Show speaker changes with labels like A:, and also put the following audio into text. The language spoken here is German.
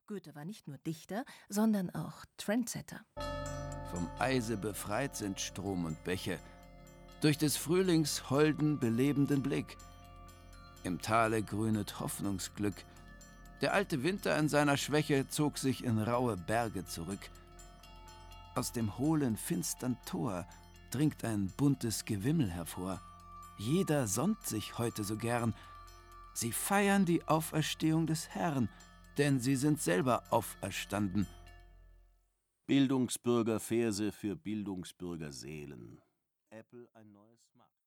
A: Goethe war nicht nur Dichter, sondern auch Trendsetter.
B: Vom Eise befreit sind Strom und Bäche, durch des Frühlings holden, belebenden Blick. Im Tale grünet Hoffnungsglück. Der alte Winter in seiner Schwäche zog sich in raue Berge zurück. Aus dem hohlen, finstern Tor dringt ein buntes Gewimmel hervor. Jeder sonnt sich heute so gern. Sie feiern die Auferstehung des Herrn, denn sie sind selber auferstanden.
C: Bildungsbürgerverse für Bildungsbürgerseelen. Apple ein neues Smartphone.